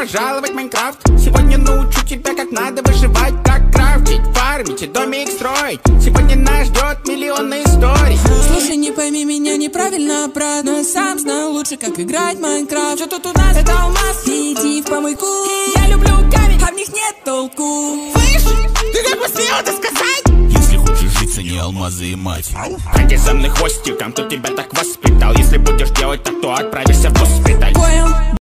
пожаловать в Майнкрафт. Сегодня научу тебя, как надо выживать, как крафтить, фармить и домик строить. Сегодня нас ждет миллионы историй. Слушай, не пойми меня неправильно, брат, но я сам знаю лучше, как играть в Майнкрафт. Что тут у нас? Это алмаз, иди в помойку. Я люблю камень, а в них нет толку. Слышь, ты как посмел это сказать? Если хочешь жить, цени алмазы и мать. Ходи за мной хвостиком, кто тебя так воспитал. Если будешь делать так, то отправишься в госпиталь. Понял.